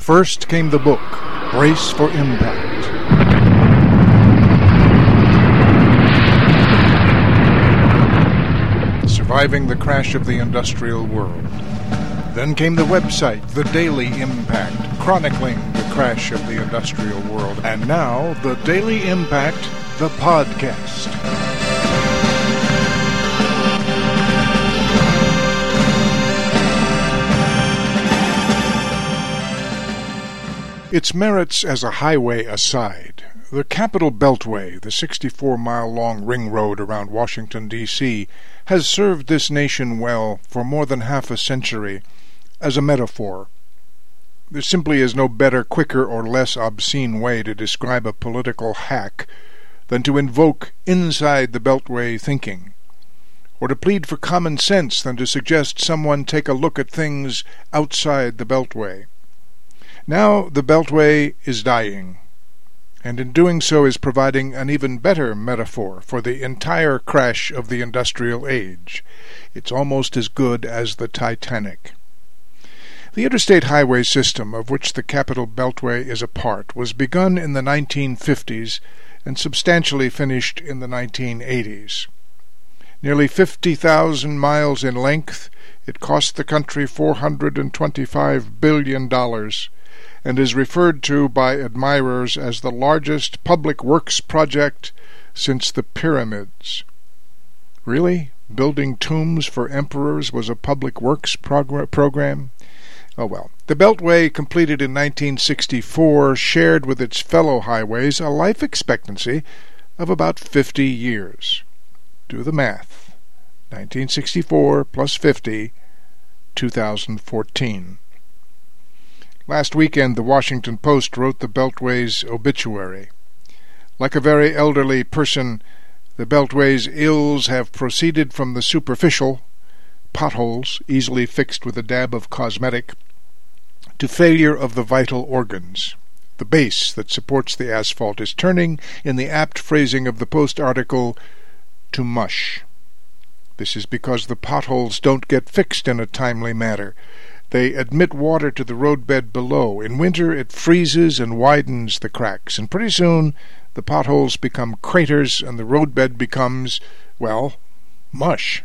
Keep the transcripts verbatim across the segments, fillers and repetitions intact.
First came the book, Brace for Impact. Surviving the Crash of the Industrial World. Then came the website, The Daily Impact, chronicling the crash of the industrial world. And now, The Daily Impact, the podcast. Its merits as a highway aside, the Capital Beltway, the sixty-four mile long ring road around Washington, D C, has served this nation well for more than half a century as a metaphor. There simply is no better, quicker, or less obscene way to describe a political hack than to invoke inside the Beltway thinking, or to plead for common sense than to suggest someone take a look at things outside the Beltway. Now the Beltway is dying, and in doing so is providing an even better metaphor for the entire crash of the industrial age. It's almost as good as the Titanic. The interstate highway system, of which the Capital Beltway is a part, was begun in the nineteen fifties and substantially finished in the nineteen eighties. Nearly fifty thousand miles in length, it cost the country four hundred twenty-five billion dollars, and is referred to by admirers as the largest public works project since the pyramids. Really? Building tombs for emperors was a public works progr- program? Oh well. The Beltway, completed in nineteen sixty-four, shared with its fellow highways a life expectancy of about fifty years. Do the math. nineteen sixty-four plus fifty, two thousand fourteen. Last weekend, the Washington Post wrote the Beltway's obituary. Like a very elderly person, the Beltway's ills have proceeded from the superficial, potholes easily fixed with a dab of cosmetic, to failure of the vital organs. The base that supports the asphalt is turning, in the apt phrasing of the Post article, to mush. This is because the potholes don't get fixed in a timely manner. They admit water to the roadbed below. In winter it freezes and widens the cracks, and pretty soon the potholes become craters and the roadbed becomes, well, mush.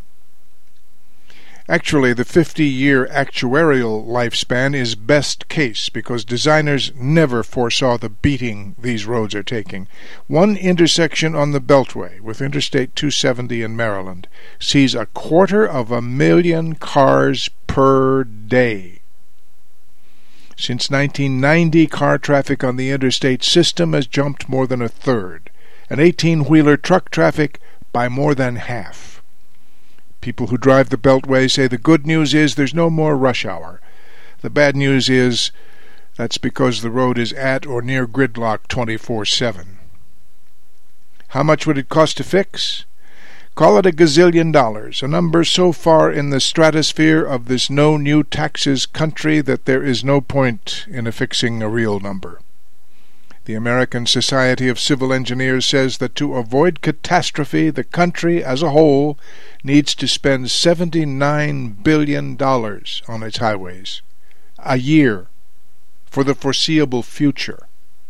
Actually, the fifty-year actuarial lifespan is best case because designers never foresaw the beating these roads are taking. One intersection on the Beltway, with Interstate two seventy in Maryland, sees a quarter of a million cars per day. Since nineteen ninety, car traffic on the interstate system has jumped more than a third, and eighteen-wheeler truck traffic by more than half. People who drive the Beltway say the good news is there's no more rush hour. The bad news is that's because the road is at or near gridlock twenty-four seven. How much would it cost to fix? Call it a gazillion dollars, a number so far in the stratosphere of this no new taxes country that there is no point in affixing a real number. The American Society of Civil Engineers says that to avoid catastrophe, the country as a whole needs to spend seventy-nine billion dollars on its highways a year for the foreseeable future.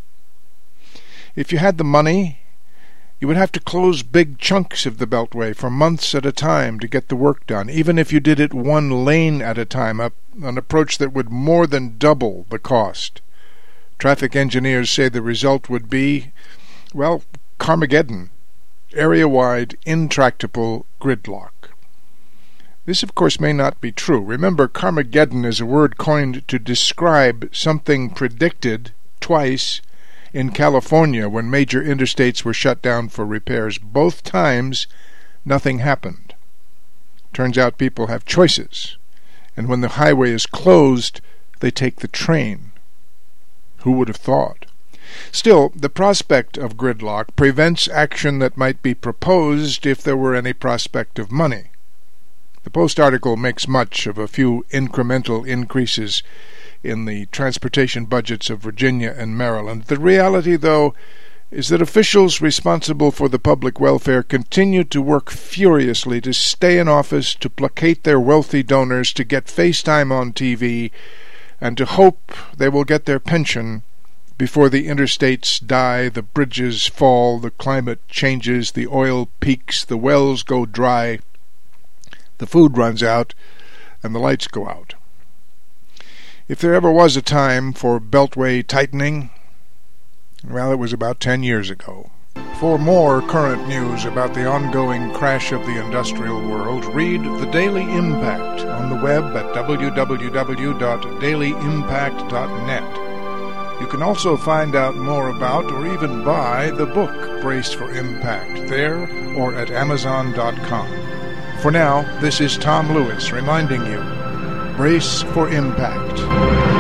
If you had the money, you would have to close big chunks of the Beltway for months at a time to get the work done, even if you did it one lane at a time, a, an approach that would more than double the cost. Traffic engineers say the result would be, well, Carmageddon, area-wide, intractable gridlock. This, of course, may not be true. Remember, Carmageddon is a word coined to describe something predicted twice in California when major interstates were shut down for repairs. Both times, nothing happened. Turns out people have choices, and when the highway is closed, they take the train. Who would have thought? Still, the prospect of gridlock prevents action that might be proposed if there were any prospect of money. The Post article makes much of a few incremental increases in the transportation budgets of Virginia and Maryland. The reality, though, is that officials responsible for the public welfare continue to work furiously to stay in office, to placate their wealthy donors, to get FaceTime on T V, and to hope they will get their pension before the interstates die, the bridges fall, the climate changes, the oil peaks, the wells go dry, the food runs out, and the lights go out. If there ever was a time for beltway tightening, well, it was about ten years ago. For more current news about the ongoing crash of the industrial world, read The Daily Impact on the web at w w w dot daily impact dot net. You can also find out more about or even buy the book Brace for Impact there or at amazon dot com. For now, this is Tom Lewis reminding you, brace for impact.